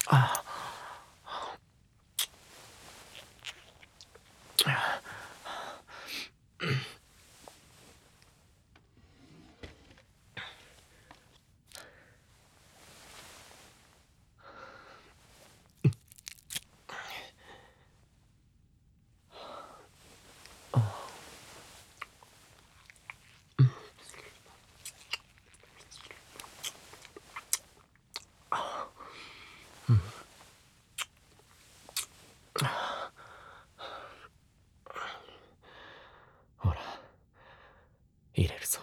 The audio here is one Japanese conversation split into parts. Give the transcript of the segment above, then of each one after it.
あほら、入れるぞ。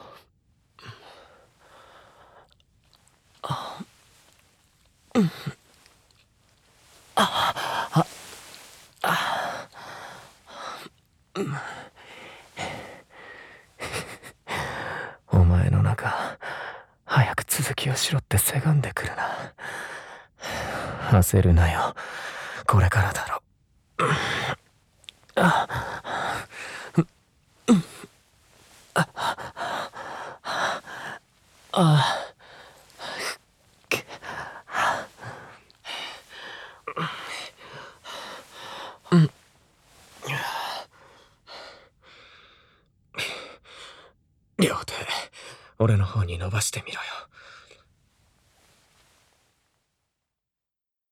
お前の中、早く続きをしろってせがんでくるな。焦るなよ、これからだろ。両手、俺の方に伸ばしてみろよ。